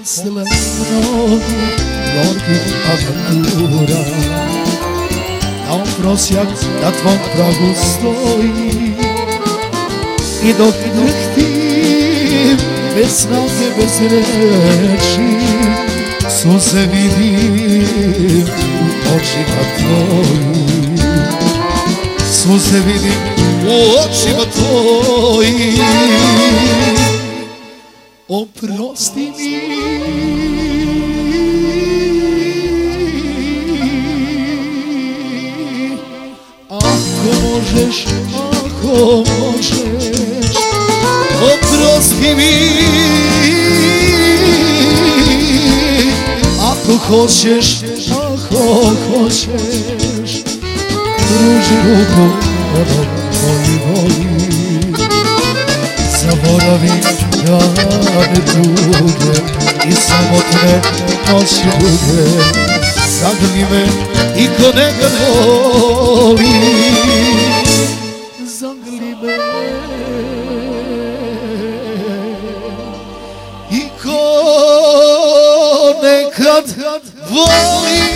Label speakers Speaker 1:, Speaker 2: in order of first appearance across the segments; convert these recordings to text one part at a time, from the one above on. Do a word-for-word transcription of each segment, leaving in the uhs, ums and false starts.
Speaker 1: posle mnogih gorkih avantura kao prosjak na tvom pragu stoji i dok drhtim bez snage, bez reči suze vidim u očima tvojim, suze vidim u očima tvojim. Oprosti mi ako možeš, ako možeš, oprosti mi ako hoćeš, ako hoćeš, pruži ruku onom koji volim. Zaboravi dane duge i samotne noći duge, zagrli me i ko nekad voli, zagrli me i ko nekad voli.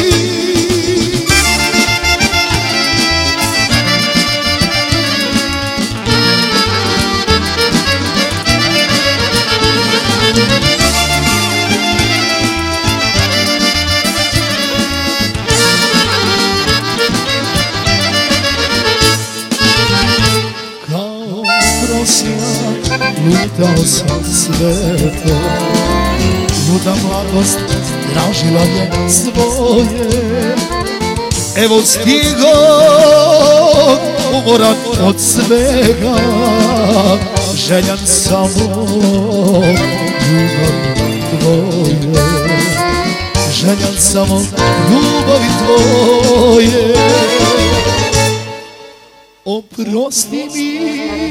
Speaker 1: Lutao sam svetom, luda mladost tražila je svoje. Evo stigo umoran od svega, željan samo ljubavi tvoje, željan samo ljubavi tvoje. Oprosti mi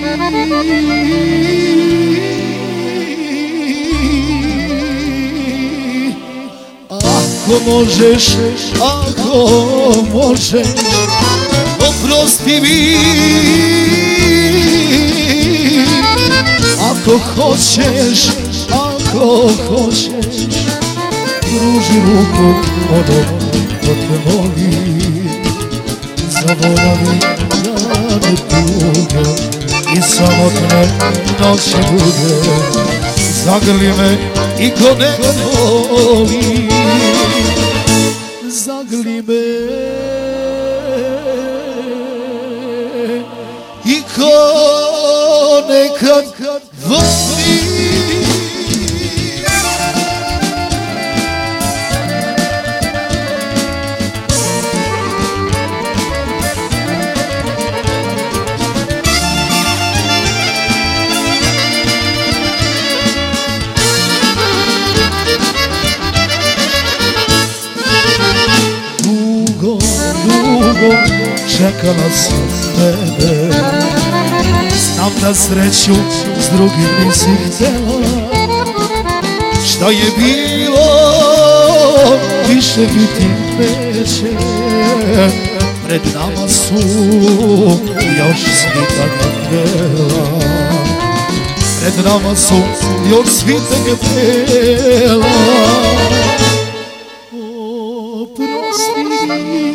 Speaker 1: ako možeš, ako možeš, oprosti mi ako hoćeš, ako hoćeš, pruži ruku onom ko te voli. Zaboravi dane duge i samotne noći duge, zagrli me i ko nekad voli, zagrli me i ko nekad voli. Čekala sam tebe, znam da sreću s drugim nisi htjela. Šta je bilo, više biti neće. Pred nama su još svitanje dela, pred nama su još svitanje dela. Oprosti mi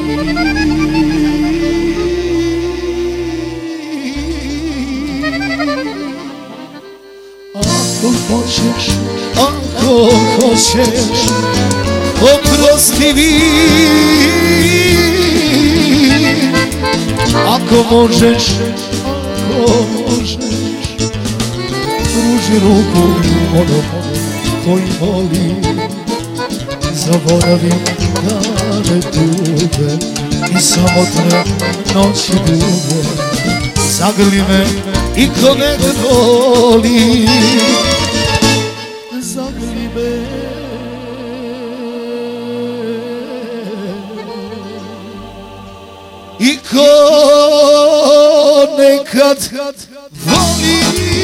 Speaker 1: ako hoćeš, ako hoćeš, oprosti mi ako možeš, ako možeš, pruži ruku onom koji voli. Zaboravi dane duge i samotne noći duge, zagrli me i ko nekad voli, zagrli me i ko nekad voli.